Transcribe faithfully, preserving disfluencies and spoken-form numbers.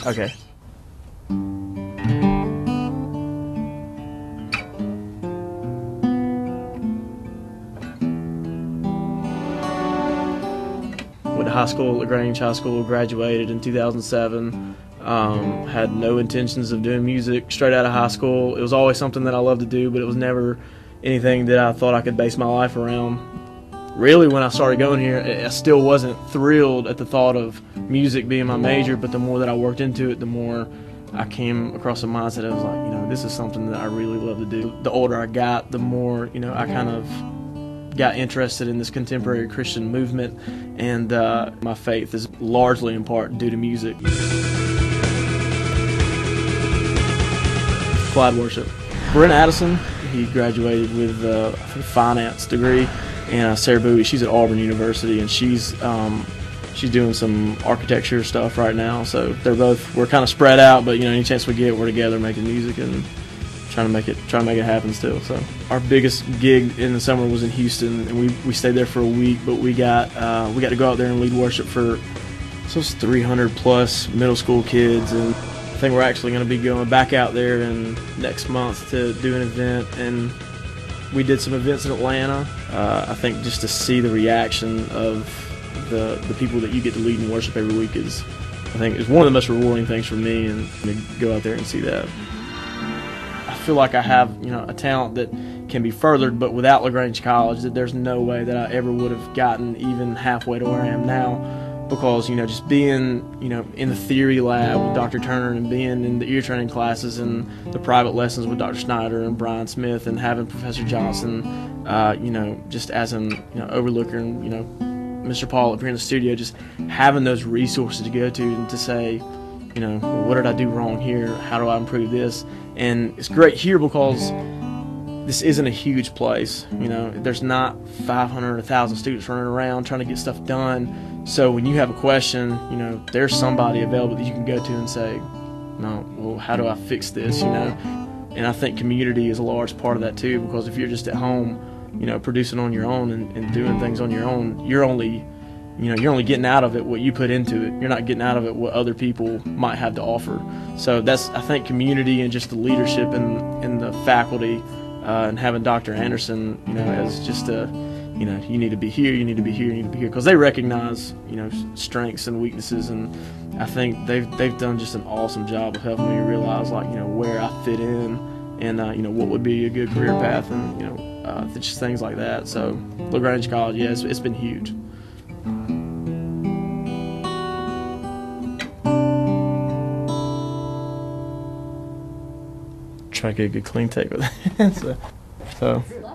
Okay. Went to high school at LaGrange High School, graduated in two thousand seven. Um, had no intentions of doing music straight out of high school. It was always something that I loved to do, but it was never anything that I thought I could base my life around. Really, when I started going here, I still wasn't thrilled at the thought of music being my major, but the more that I worked into it, the more I came across a mindset. I was like, you know, this is something that I really love to do. The older I got, the more, you know, I kind of got interested in this contemporary Christian movement, and uh, my faith is largely in part due to music. Clyde Worship. Brent Addison, he graduated with uh, a finance degree, and uh, Sarah Bowie, she's at Auburn University, and she's um, she's doing some architecture stuff right now. So they're both, we're kind of spread out, but you know, any chance we get, we're together making music and trying to make it trying to make it happen still. So our biggest gig in the summer was in Houston, and we we stayed there for a week, but we got uh, we got to go out there and lead worship for so it's three hundred plus middle school kids, and I think we're actually going to be going back out there in next month to do an event. And we did some events in Atlanta. Uh, I think just to see the reaction of the the people that you get to lead in worship every week is, I think, is one of the most rewarding things for me, and to go out there and see that. I feel like I have, you know, a talent that can be furthered, but without LaGrange College, that there's no way that I ever would have gotten even halfway to where I am now. Because, you know, just being, you know, in the theory lab with Doctor Turner, and being in the ear training classes and the private lessons with Doctor Snyder and Brian Smith, and having Professor Johnson, uh, you know, just as an, you know, overlooker, and, you know, Mister Paul up here in the studio, just having those resources to go to and to say, you know, well, what did I do wrong here? How do I improve this? And it's great here because this isn't a huge place. You know, there's not five hundred or one thousand students running around trying to get stuff done. So when you have a question, you know, there's somebody available that you can go to and say, no, well, how do I fix this, you know? And I think community is a large part of that too, because if you're just at home, you know, producing on your own and, and doing things on your own, you're only, you know, you're only getting out of it what you put into it. You're not getting out of it what other people might have to offer. So that's, I think, community and just the leadership and, and the faculty, uh, and having Doctor Anderson, you know, as just a, you know, you need to be here, you need to be here, you need to be here, because they recognize, you know, strengths and weaknesses, and I think they've they've done just an awesome job of helping me realize, like, you know, where I fit in, and uh, you know, what would be a good career path, and you know, uh, just things like that. So LaGrange College, yeah, it's, it's been huge. Try to get a good clean take with it. so, so.